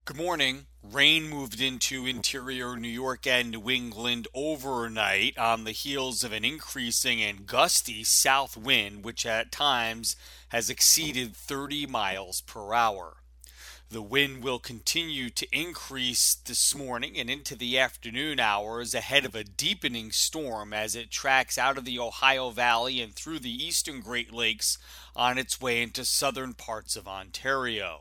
Good morning. Rain moved into interior New York and New England overnight on the heels of an increasing and gusty south wind, which at times has exceeded 30 miles per hour. The wind will continue to increase this morning and into the afternoon hours ahead of a deepening storm as it tracks out of the Ohio Valley and through the eastern Great Lakes on its way into southern parts of Ontario.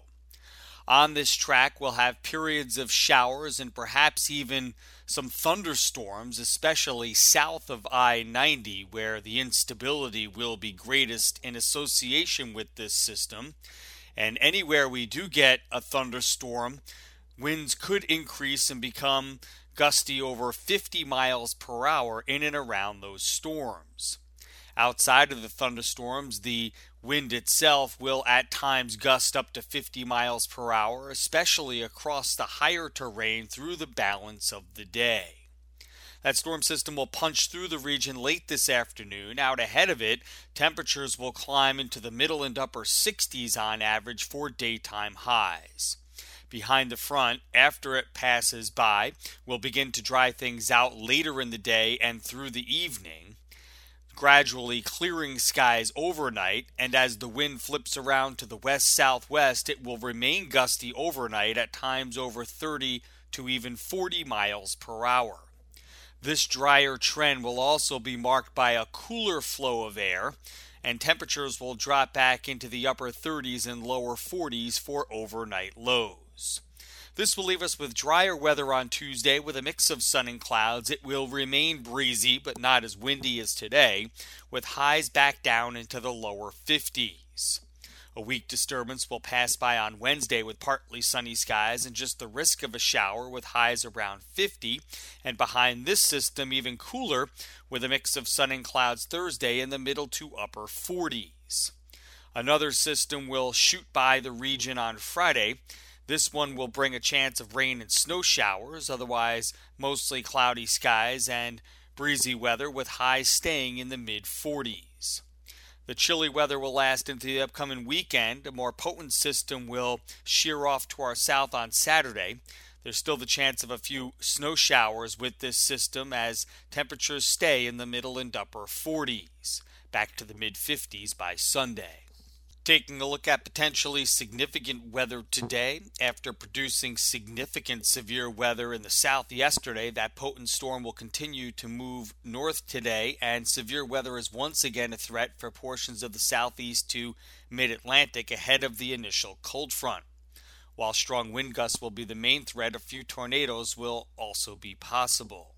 On this track, we'll have periods of showers and perhaps even some thunderstorms, especially south of I-90, where the instability will be greatest in association with this system. And anywhere we do get a thunderstorm, winds could increase and become gusty over 50 miles per hour in and around those storms. Outside of the thunderstorms, the wind itself will at times gust up to 50 miles per hour, especially across the higher terrain through the balance of the day. That storm system will punch through the region late this afternoon. Out ahead of it, temperatures will climb into the middle and upper 60s on average for daytime highs. Behind the front, after it passes by, we'll begin to dry things out later in the day and through the evening, gradually clearing skies overnight, and as the wind flips around to the west-southwest, it will remain gusty overnight at times over 30 to even 40 miles per hour. This drier trend will also be marked by a cooler flow of air, and temperatures will drop back into the upper 30s and lower 40s for overnight lows. This will leave us with drier weather on Tuesday with a mix of sun and clouds. It will remain breezy but not as windy as today, with highs back down into the lower 50s. A weak disturbance will pass by on Wednesday with partly sunny skies and just the risk of a shower with highs around 50, and behind this system even cooler with a mix of sun and clouds Thursday in the middle to upper 40s. Another system will shoot by the region on Friday. This one will bring a chance of rain and snow showers, otherwise mostly cloudy skies and breezy weather with highs staying in the mid-40s. The chilly weather will last into the upcoming weekend. A more potent system will shear off to our south on Saturday. There's still the chance of a few snow showers with this system as temperatures stay in the middle and upper 40s, back to the mid-50s by Sunday. Taking a look at potentially significant weather today, after producing significant severe weather in the south yesterday, that potent storm will continue to move north today, and severe weather is once again a threat for portions of the southeast to mid-Atlantic ahead of the initial cold front. While strong wind gusts will be the main threat, a few tornadoes will also be possible.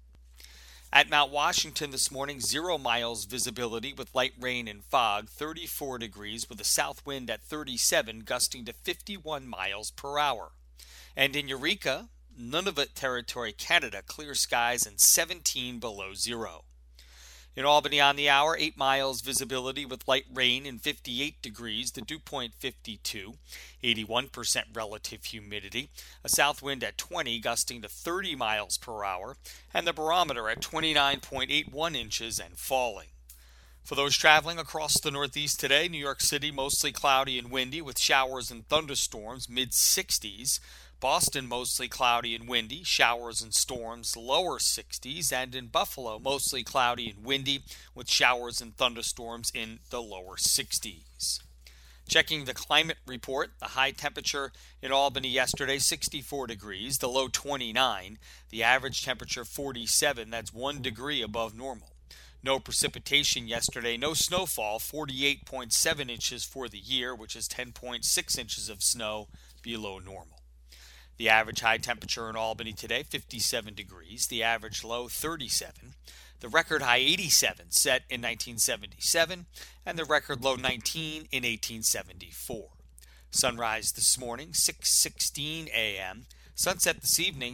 At Mount Washington this morning, 0 miles visibility with light rain and fog, 34 degrees with a south wind at 37, gusting to 51 miles per hour. And in Eureka, Nunavut Territory, Canada, clear skies and 17 below zero. In Albany on the hour, 8 miles visibility with light rain and 58 degrees, the dew point 52, 81% relative humidity, a south wind at 20 gusting to 30 miles per hour, and the barometer at 29.81 inches and falling. For those traveling across the Northeast today, New York City mostly cloudy and windy with showers and thunderstorms, mid-60s. Boston mostly cloudy and windy, showers and storms, lower 60s, and in Buffalo mostly cloudy and windy with showers and thunderstorms in the lower 60s. Checking the climate report, the high temperature in Albany yesterday, 64 degrees, the low 29, the average temperature 47, that's 1 degree above normal. No precipitation yesterday, no snowfall, 48.7 inches for the year, which is 10.6 inches of snow below normal. The average high temperature in Albany today, 57 degrees. The average low, 37. The record high, 87, set in 1977. And the record low, 19 in 1874. Sunrise this morning, 6:16 a.m. Sunset this evening,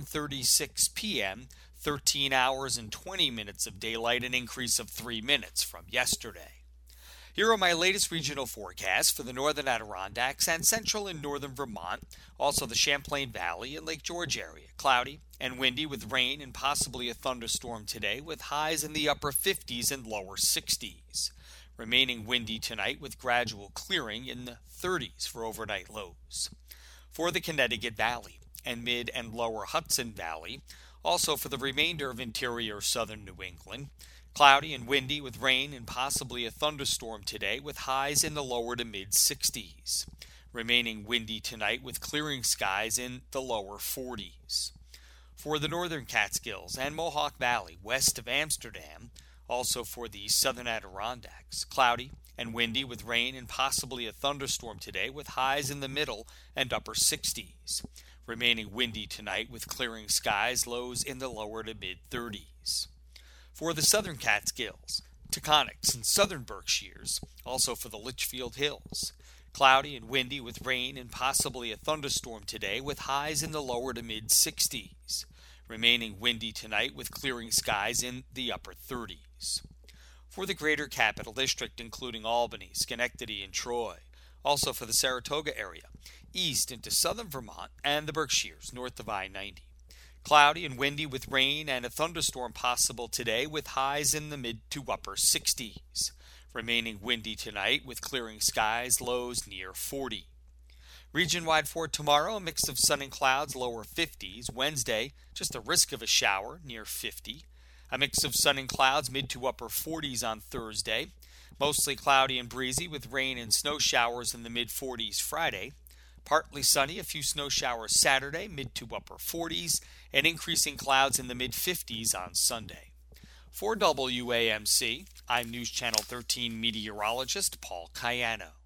7:36 p.m. 13 hours and 20 minutes of daylight, an increase of 3 minutes from yesterday. Here are my latest regional forecasts for the northern Adirondacks and central and northern Vermont, also the Champlain Valley and Lake George area. Cloudy and windy with rain and possibly a thunderstorm today with highs in the upper 50s and lower 60s. Remaining windy tonight with gradual clearing in the 30s for overnight lows. For the Connecticut Valley, and mid and lower Hudson Valley. Also for the remainder of interior southern New England, cloudy and windy with rain and possibly a thunderstorm today with highs in the lower to mid 60s. Remaining windy tonight with clearing skies in the lower 40s. For the northern Catskills and Mohawk Valley west of Amsterdam, also for the southern Adirondacks, cloudy and windy with rain and possibly a thunderstorm today with highs in the middle and upper 60s. Remaining windy tonight with clearing skies, lows in the lower to mid 30s. For the southern Catskills, Taconics, and southern Berkshires, also for the Litchfield Hills, cloudy and windy with rain and possibly a thunderstorm today with highs in the lower to mid 60s. Remaining windy tonight with clearing skies in the upper 30s. For the greater capital district, including Albany, Schenectady, and Troy, also for the Saratoga area, east into southern Vermont and the Berkshires, north of I-90. Cloudy and windy with rain and a thunderstorm possible today with highs in the mid to upper 60s. Remaining windy tonight with clearing skies, lows near 40. Region-wide for tomorrow, a mix of sun and clouds, lower 50s. Wednesday, just a risk of a shower, near 50. A mix of sun and clouds, mid to upper 40s on Thursday. Mostly cloudy and breezy with rain and snow showers in the mid-40s Friday. Partly sunny, a few snow showers Saturday, mid to upper 40s. And increasing clouds in the mid-50s on Sunday. For WAMC, I'm News Channel 13 meteorologist Paul Cayano.